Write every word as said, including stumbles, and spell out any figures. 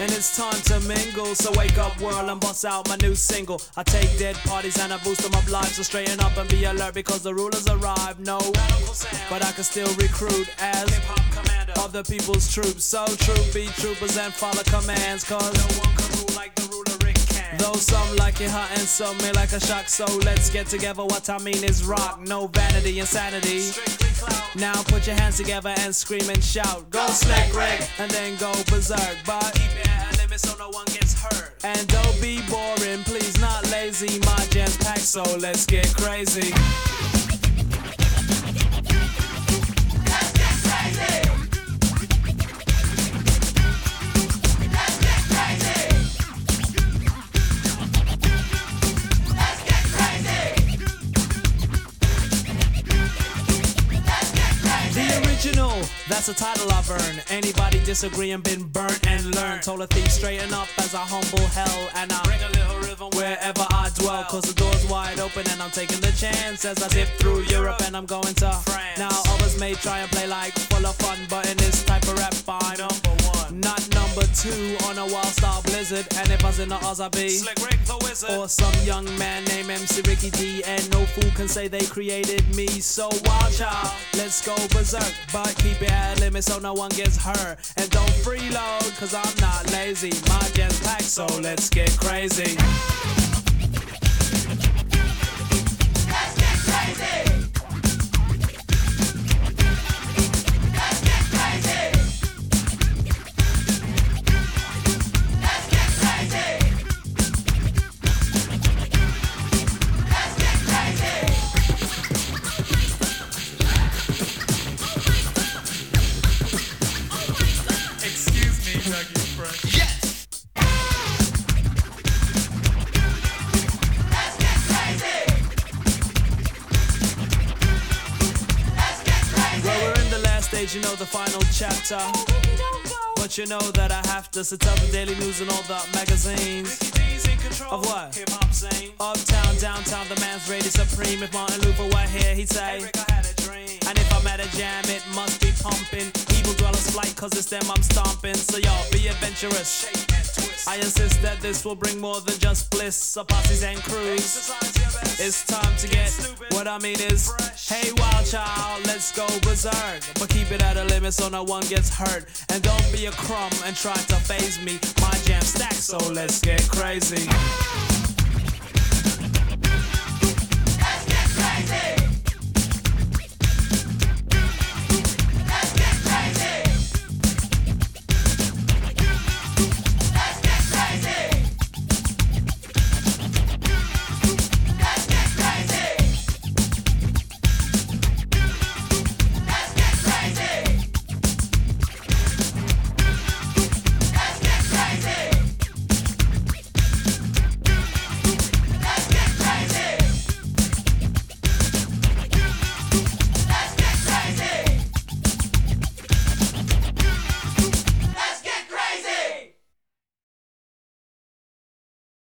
And it's time to mingle, so wake up world and bust out my new single. I take dead parties and I boost them up live, so straighten up and be alert because the rulers arrive. No, but I can still recruit as hip-hop commander of the people's troops. So troop be troopers and follow commands, cause no one can rule like the ruler Rick can. Though some like it hot and some may like a shock, so let's get together. What I mean is rock, no vanity, insanity. Strictly clout. Now put your hands together and scream and shout. Go Slick Rick and then go berserk, but keep it at a limit so no one gets hurt. And don't be boring, please, not lazy. My jam's packed, so let's get crazy. Let's get crazy. Let's get crazy. Let's get crazy. Let's get crazy. The original, that's a title I've earned. Anybody disagree and been burnt and learned. Told a thief straighten up as I humble hell, and I bring a little rhythm wherever I dwell. Cause the door's wide open and I'm taking the chance as I zip through Europe and I'm going to France. Now others may try and play like full of fun, but in this type of rap I'm number one, not number two on a wild star blizzard. And if I was in the Oz I'd be Slick Rick the Wizard, or some young man named M C Ricky D. And no fool can say they created me. So wild child, let's go berserk, but keep it at a limit so no one gets hurt. And don't freeload, cause I'm not lazy. My jam's packed, so let's get crazy. Let's get crazy. Let's get crazy. Let's get crazy. Let's get crazy. Excuse me, Dougie Fresh. Yes. Let's get crazy. Let's get crazy. Well, we're in the last stage, you know, the final chapter. But you know that I have to sit up the daily news and all the magazines. Of what? Hip-hop scene. Uptown, downtown, the man's rated supreme. If Martin Luther were here, he'd say, hey, Rick, I had a dream. And if I'm at a jam, it must be pumping. Evil dwellers flight, cause it's them I'm stomping. So y'all, be adventurous. Shake and twist. I insist that this will bring more than just bliss. Of posses and crews. It's time to get what I mean is fresh. Hey wild child, let's go berserk, but keep it at a limit so no one gets hurt. And don't be a crumb and try to phase me. My jam stacks, so let's get crazy.